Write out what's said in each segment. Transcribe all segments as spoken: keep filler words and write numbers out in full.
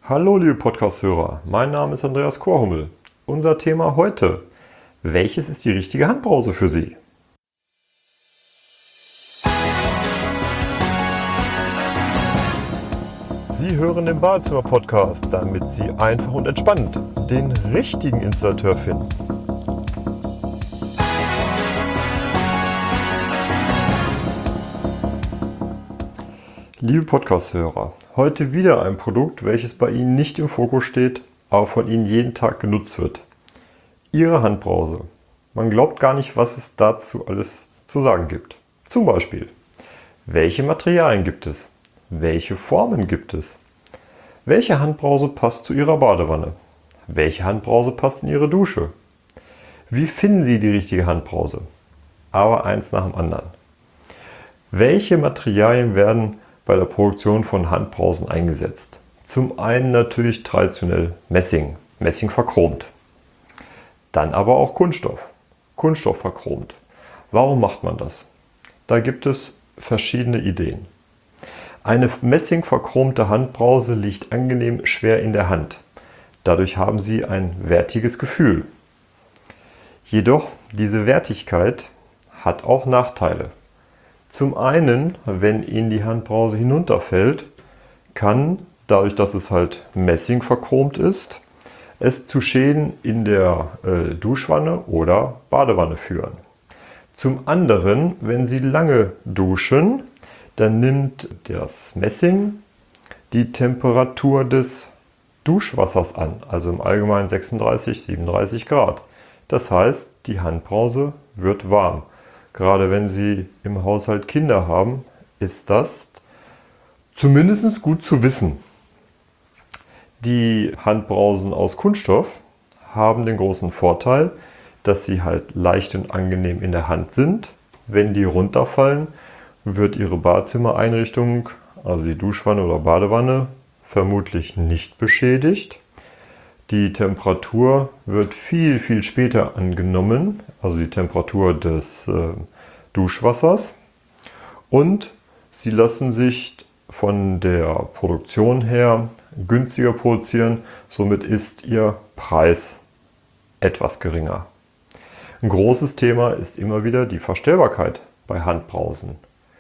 Hallo liebe Podcast-Hörer, mein Name ist Andreas Korhummel. Unser Thema heute: Welches ist die richtige Handbrause für Sie? Sie hören den Badezimmer-Podcast, damit Sie einfach und entspannt den richtigen Installateur finden. Liebe Podcast-Hörer, heute wieder ein Produkt, welches bei Ihnen nicht im Fokus steht, aber von Ihnen jeden Tag genutzt wird. Ihre Handbrause. Man glaubt gar nicht, was es dazu alles zu sagen gibt. Zum Beispiel: Welche Materialien gibt es? Welche Formen gibt es? Welche Handbrause passt zu Ihrer Badewanne? Welche Handbrause passt in Ihre Dusche? Wie finden Sie die richtige Handbrause? Aber eins nach dem anderen. Welche Materialien werden bei der Produktion von Handbrausen eingesetzt? Zum einen natürlich traditionell Messing, Messing verchromt. Dann aber auch Kunststoff, Kunststoff verchromt. Warum macht man das? Da gibt es verschiedene Ideen. Eine Messing verchromte Handbrause liegt angenehm schwer in der Hand. Dadurch haben Sie ein wertiges Gefühl. Jedoch, diese Wertigkeit hat auch Nachteile. Zum einen, wenn Ihnen die Handbrause hinunterfällt, kann, dadurch, dass es halt Messing verchromt ist, es zu Schäden in der äh, Duschwanne oder Badewanne führen. Zum anderen, wenn Sie lange duschen, dann nimmt das Messing die Temperatur des Duschwassers an, also im Allgemeinen sechsunddreißig, siebenunddreißig Grad. Das heißt, die Handbrause wird warm. Gerade wenn Sie im Haushalt Kinder haben, ist das zumindest gut zu wissen. Die Handbrausen aus Kunststoff haben den großen Vorteil, dass sie halt leicht und angenehm in der Hand sind. Wenn die runterfallen, wird Ihre Badezimmereinrichtung, also die Duschwanne oder Badewanne, vermutlich nicht beschädigt. Die Temperatur wird viel, viel später angenommen, also die Temperatur des äh, Duschwassers. Und sie lassen sich von der Produktion her günstiger produzieren, somit ist Ihr Preis etwas geringer. Ein großes Thema ist immer wieder die Verstellbarkeit bei Handbrausen.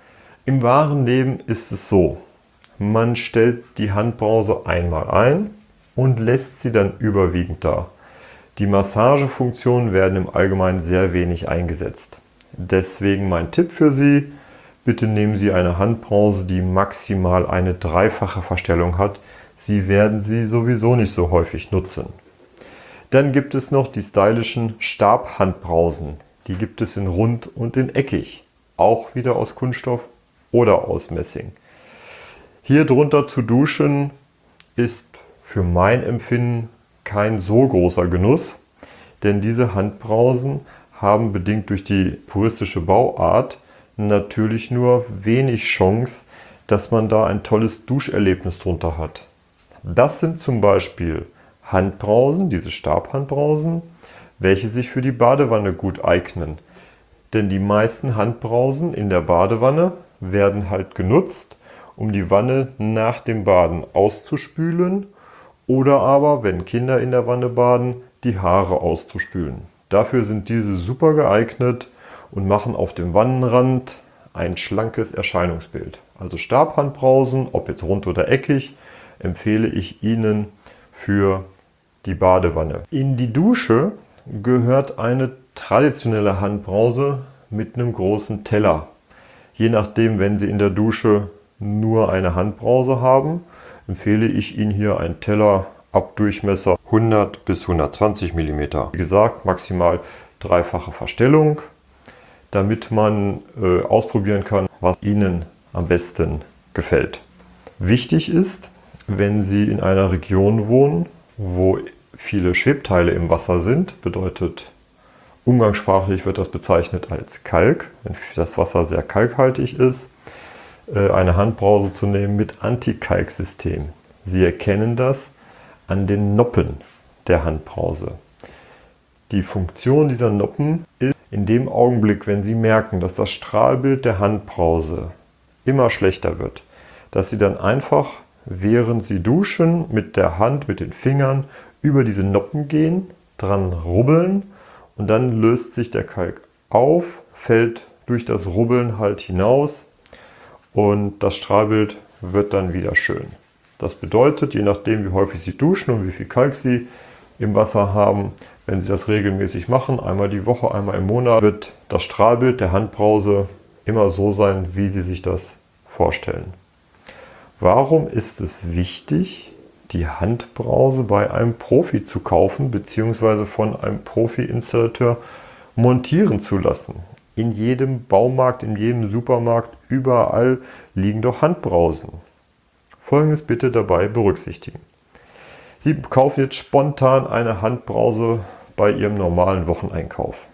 Im wahren Leben ist es so: Man stellt die Handbrause einmal ein und lässt sie dann überwiegend da. Die Massagefunktionen werden im Allgemeinen sehr wenig eingesetzt. Deswegen mein Tipp für Sie: Bitte nehmen Sie eine Handbrause, die maximal eine dreifache Verstellung hat. Sie werden sie sowieso nicht so häufig nutzen. Dann gibt es noch die stylischen Stabhandbrausen. Die gibt es in rund und in eckig. Auch wieder aus Kunststoff oder aus Messing. Hier drunter zu duschen ist für mein Empfinden kein so großer Genuss, denn diese Handbrausen haben bedingt durch die puristische Bauart natürlich nur wenig Chance, dass man da ein tolles Duscherlebnis drunter hat. Das sind zum Beispiel Handbrausen, diese Stabhandbrausen, welche sich für die Badewanne gut eignen. Denn die meisten Handbrausen in der Badewanne werden halt genutzt, um die Wanne nach dem Baden auszuspülen oder aber, wenn Kinder in der Wanne baden, die Haare auszuspülen. Dafür sind diese super geeignet und machen auf dem Wannenrand ein schlankes Erscheinungsbild. Also Stabhandbrausen, ob jetzt rund oder eckig, empfehle ich Ihnen für die Badewanne. In die Dusche gehört eine traditionelle Handbrause mit einem großen Teller. Je nachdem, wenn Sie in der Dusche nur eine Handbrause haben, empfehle ich Ihnen hier einen Teller ab Durchmesser hundert bis hundertzwanzig Millimeter. Wie gesagt, maximal dreifache Verstellung, damit man äh, ausprobieren kann, was Ihnen am besten gefällt. Wichtig ist, wenn Sie in einer Region wohnen, wo viele Schwebteile im Wasser sind, bedeutet umgangssprachlich wird das bezeichnet als Kalk, wenn das Wasser sehr kalkhaltig ist, eine Handbrause zu nehmen mit Antikalksystem. Sie erkennen das an den Noppen der Handbrause. Die Funktion dieser Noppen ist in dem Augenblick, wenn Sie merken, dass das Strahlbild der Handbrause immer schlechter wird, dass Sie dann einfach während Sie duschen, mit der Hand, mit den Fingern über diese Noppen gehen, dran rubbeln und dann löst sich der Kalk auf, fällt durch das Rubbeln halt hinaus und das Strahlbild wird dann wieder schön. Das bedeutet, je nachdem wie häufig Sie duschen und wie viel Kalk Sie im Wasser haben, wenn Sie das regelmäßig machen, einmal die Woche, einmal im Monat, wird das Strahlbild der Handbrause immer so sein, wie Sie sich das vorstellen. Warum ist es wichtig, die Handbrause bei einem Profi zu kaufen bzw. von einem Profi-Installateur montieren zu lassen? In jedem Baumarkt, in jedem Supermarkt, überall liegen doch Handbrausen. Folgendes bitte dabei berücksichtigen. Sie kaufen jetzt spontan eine Handbrause bei Ihrem normalen Wocheneinkauf.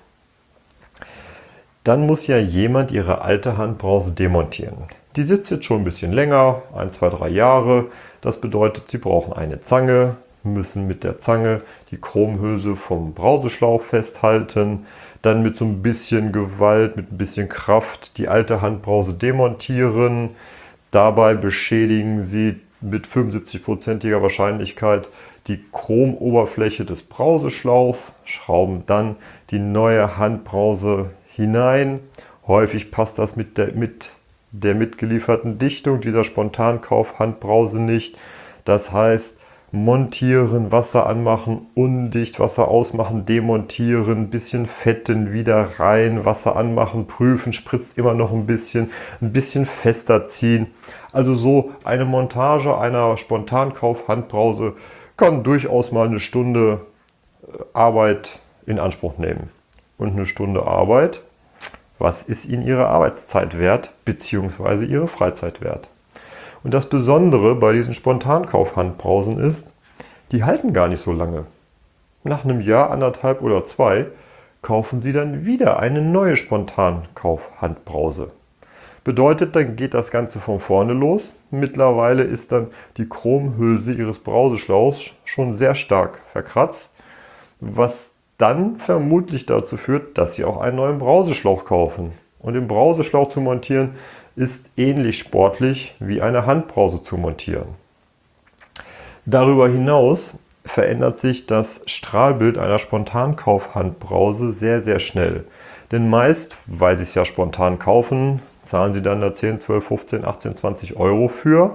Dann muss ja jemand Ihre alte Handbrause demontieren. Die sitzt jetzt schon ein bisschen länger, ein, zwei, drei Jahre. Das bedeutet, Sie brauchen eine Zange, müssen mit der Zange die Chromhülse vom Brauseschlauch festhalten, dann mit so ein bisschen Gewalt, mit ein bisschen Kraft die alte Handbrause demontieren. Dabei beschädigen Sie mit fünfundsiebzig-prozentiger Wahrscheinlichkeit die Chromoberfläche des Brauseschlauchs, schrauben dann die neue Handbrause hinein. Häufig passt das mit der, mit der mitgelieferten Dichtung dieser Spontankauf-Handbrause nicht. Das heißt, montieren, Wasser anmachen, undicht, Wasser ausmachen, demontieren, bisschen fetten, wieder rein, Wasser anmachen, prüfen, spritzt immer noch ein bisschen, ein bisschen fester ziehen. Also so eine Montage einer Spontankauf-Handbrause kann durchaus mal eine Stunde Arbeit in Anspruch nehmen. Und eine Stunde Arbeit, was ist Ihnen Ihre Arbeitszeit wert, beziehungsweise Ihre Freizeit wert? Und das Besondere bei diesen Spontankauf-Handbrausen ist, die halten gar nicht so lange. Nach einem Jahr, anderthalb oder zwei, kaufen Sie dann wieder eine neue Spontankauf-Handbrause. Bedeutet, dann geht das Ganze von vorne los. Mittlerweile ist dann die Chromhülse Ihres Brauseschlauchs schon sehr stark verkratzt, was dann vermutlich dazu führt, dass Sie auch einen neuen Brauseschlauch kaufen. Und den Brauseschlauch zu montieren ist ähnlich sportlich wie eine Handbrause zu montieren. Darüber hinaus verändert sich das Strahlbild einer Spontankauf-Handbrause sehr, sehr schnell. Denn meist, weil Sie es ja spontan kaufen, zahlen Sie dann da zehn, zwölf, fünfzehn, achtzehn, zwanzig Euro für.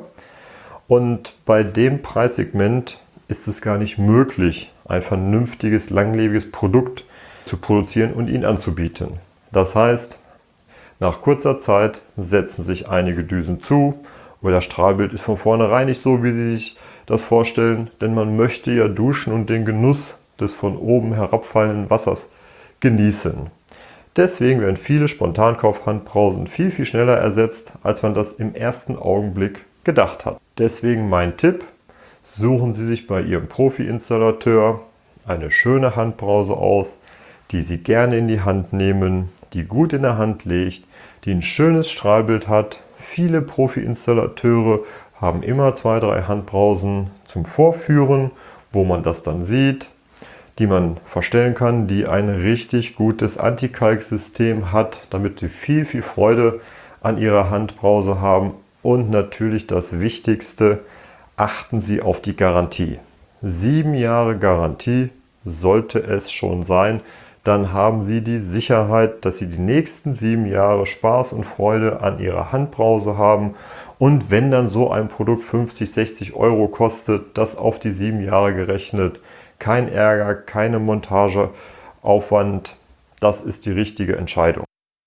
Und bei dem Preissegment ist es gar nicht möglich, ein vernünftiges, langlebiges Produkt zu produzieren und Ihnen anzubieten. Das heißt, nach kurzer Zeit setzen sich einige Düsen zu oder das Strahlbild ist von vornherein nicht so, wie Sie sich das vorstellen, denn man möchte ja duschen und den Genuss des von oben herabfallenden Wassers genießen. Deswegen werden viele Spontankauf-Handbrausen viel, viel schneller ersetzt, als man das im ersten Augenblick gedacht hat. Deswegen mein Tipp: Suchen Sie sich bei Ihrem Profi-Installateur eine schöne Handbrause aus, die Sie gerne in die Hand nehmen, die gut in der Hand liegt, die ein schönes Strahlbild hat. Viele Profi-Installateure haben immer zwei, drei Handbrausen zum Vorführen, wo man das dann sieht, die man verstellen kann, die ein richtig gutes Antikalksystem hat, damit Sie viel, viel Freude an Ihrer Handbrause haben. Und natürlich das Wichtigste: Achten Sie auf die Garantie. Sieben Jahre Garantie sollte es schon sein. Dann haben Sie die Sicherheit, dass Sie die nächsten sieben Jahre Spaß und Freude an Ihrer Handbrause haben. Und wenn dann so ein Produkt fünfzig, sechzig Euro kostet, das auf die sieben Jahre gerechnet, kein Ärger, keine Montageaufwand, das ist die richtige Entscheidung.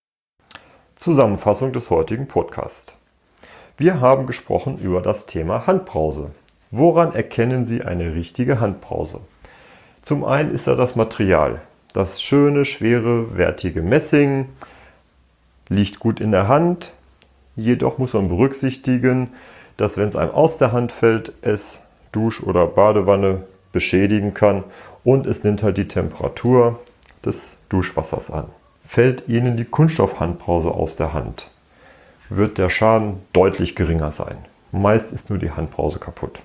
Zusammenfassung des heutigen Podcasts. Wir haben gesprochen über das Thema Handbrause. Woran erkennen Sie eine richtige Handbrause? Zum einen ist da das Material. Das schöne, schwere, wertige Messing liegt gut in der Hand. Jedoch muss man berücksichtigen, dass wenn es einem aus der Hand fällt, es Dusch- oder Badewanne beschädigen kann und es nimmt halt die Temperatur des Duschwassers an. Fällt Ihnen die Kunststoffhandbrause aus der Hand, wird der Schaden deutlich geringer sein. Meist ist nur die Handbrause kaputt.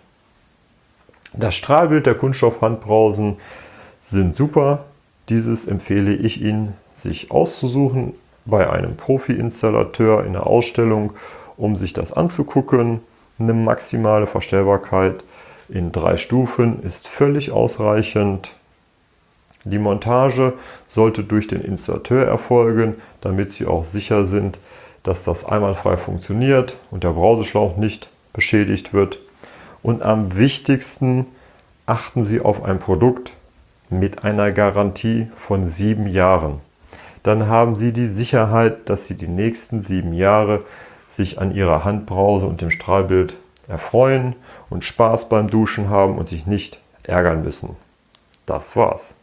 Das Strahlbild der Kunststoffhandbrausen sind super. Dieses empfehle ich Ihnen, sich auszusuchen bei einem Profi-Installateur in der Ausstellung, um sich das anzugucken. Eine maximale Verstellbarkeit in drei Stufen ist völlig ausreichend. Die Montage sollte durch den Installateur erfolgen, damit Sie auch sicher sind, dass das einwandfrei funktioniert und der Brauseschlauch nicht beschädigt wird. Und am wichtigsten, achten Sie auf ein Produkt mit einer Garantie von sieben Jahren. Dann haben Sie die Sicherheit, dass Sie die nächsten sieben Jahre sich an Ihrer Handbrause und dem Strahlbild erfreuen und Spaß beim Duschen haben und sich nicht ärgern müssen. Das war's.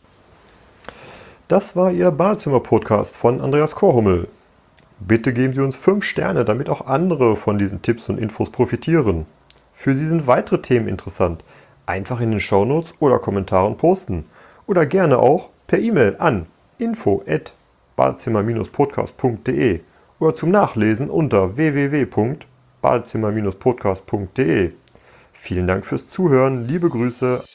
Das war Ihr Badezimmer-Podcast von Andreas Korhummel. Bitte geben Sie uns fünf Sterne, damit auch andere von diesen Tipps und Infos profitieren. Für Sie sind weitere Themen interessant. Einfach in den Shownotes oder Kommentaren posten. Oder gerne auch per E-Mail an info at badezimmer Bindestrich podcast punkt de oder zum Nachlesen unter w w w punkt badezimmer Bindestrich podcast punkt de. Vielen Dank fürs Zuhören. Liebe Grüße.